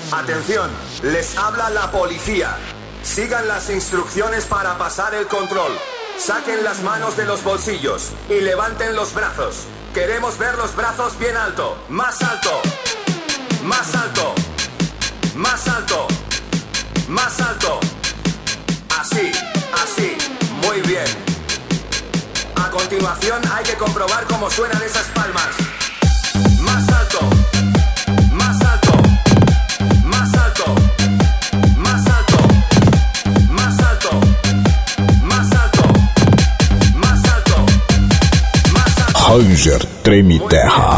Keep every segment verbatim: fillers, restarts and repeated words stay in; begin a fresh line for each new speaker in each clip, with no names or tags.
Atención, les habla la policía. Sigan las instrucciones para pasar el control. Saquen las manos de los bolsillos y levanten los brazos. Queremos ver los brazos bien alto. Más alto. Más alto. Más alto. Más alto. Así, así. Muy bien. A continuación hay que comprobar cómo suenan esas palmas. Más alto. Más alto. Más alto. Más alto. Más alto. Más alto. Más alto. Más alto.
Ranger Treme Terra.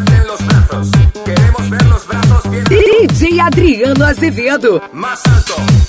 D J Adriano Azevedo.
Más alto.